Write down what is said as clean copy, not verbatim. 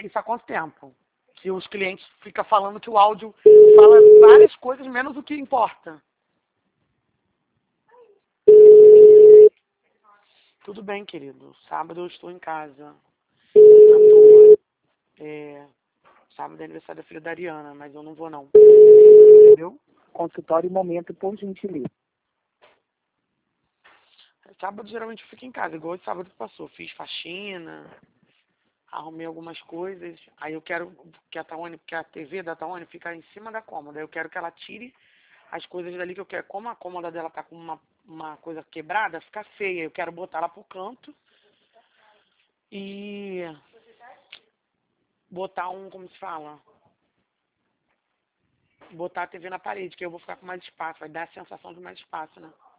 isso há quanto tempo? Que os clientes ficam falando que o áudio fala várias coisas menos o que importa. Tudo bem, querido. Sábado eu estou em casa. À toa. Sábado é aniversário da filha da Ariana, mas eu não vou não. Entendeu? Consultório Momento, por gentileza. Sábado geralmente eu fico em casa, igual esse sábado que passou. Fiz faxina, arrumei algumas coisas. Aí eu quero que a TV da Taone fica em cima da cômoda. Eu quero que ela tire as coisas dali que eu quero. Como a cômoda dela tá com uma coisa quebrada, fica feia. Eu quero botar ela pro canto e botar como se fala? Botar a TV na parede, que eu vou ficar com mais espaço. Vai dar a sensação de mais espaço, né?